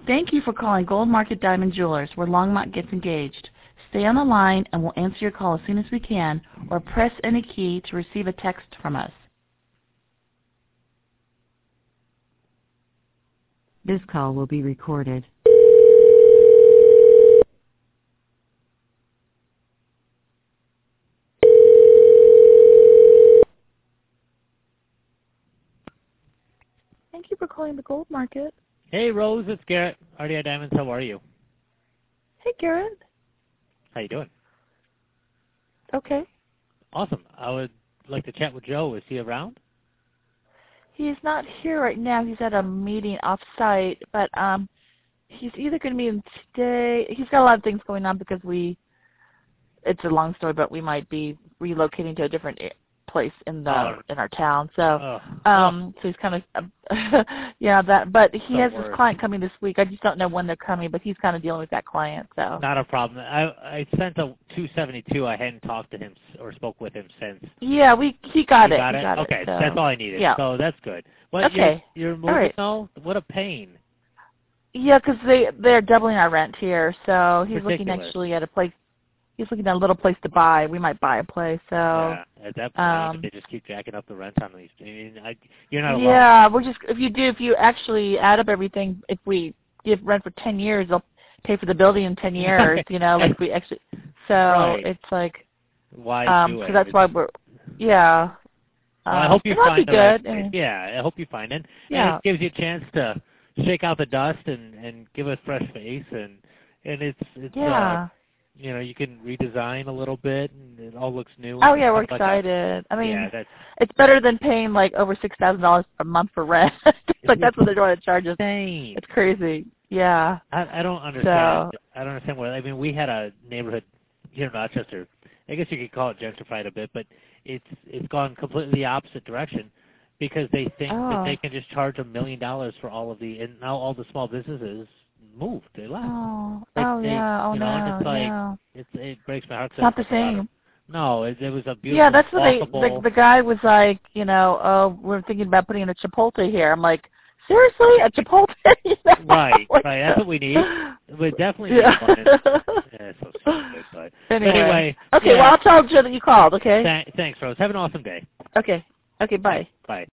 Thank you for calling Gold Market Diamond Jewelers, where Longmont gets engaged. Stay on the line and we'll answer your call as soon as we can, or press any key to receive a text from us. This call will be recorded. Thank you for calling the Gold Market. Hey, Rose, it's Garrett. RDI Diamonds, how are you? Hey, Garrett. How you doing? Okay. Awesome. I would like to chat with Joe. Is he around? He's not here right now. He's at a meeting off-site, but he's either going to be in today. He's got a lot of things going on because it's a long story, but we might be relocating to a different place in our town. So so he's kind of but he has his client coming this week. I just don't know when they're coming, but he's kind of dealing with that client. So not a problem. I sent a 272. I hadn't talked to him or spoke with him since. Yeah, he got it. Got it? Okay, so. that's all I needed. Yeah. So that's good. What, okay. You're moving right. now? What a pain. Yeah, because they're doubling our rent here, so he's Ridiculous. looking actually at a place. He's looking at a little place to buy. We might buy a place. So yeah, at that point, they just keep jacking up the rent on these. I mean, you're not alone. Yeah, if you actually add up everything, if we give rent for 10 years, they'll pay for the building in 10 years. You know, like we actually. So right. It's like why do it? So that's why we're yeah. Well, I hope you find the right place. Yeah, I hope you find it. Yeah. And it gives you a chance to shake out the dust and give a fresh face and it's yeah. You can redesign a little bit, and it all looks new. Oh yeah, we're excited. I mean, it's better than paying like over $6,000 a month for rent. Like that's what they're going to charge us. Insane. It's crazy. Yeah. I don't understand. I don't understand what. I mean, we had a neighborhood here in Rochester. I guess you could call it gentrified a bit, but it's gone completely the opposite direction because they think that they can just charge $1 million for all of and now all the small businesses moved. They left. And it's like it breaks my heart. It's not the same. No, it was a beautiful. Yeah, that's what the guy was like. We're thinking about putting in a Chipotle here. I'm like, seriously, a Chipotle? Right. That's what we need. We definitely need one. Yeah, so stupid. But anyway. Okay. Well, I'll tell Joe that you called. Okay. Thanks, Rose. Have an awesome day. Okay. Okay. Bye. Bye.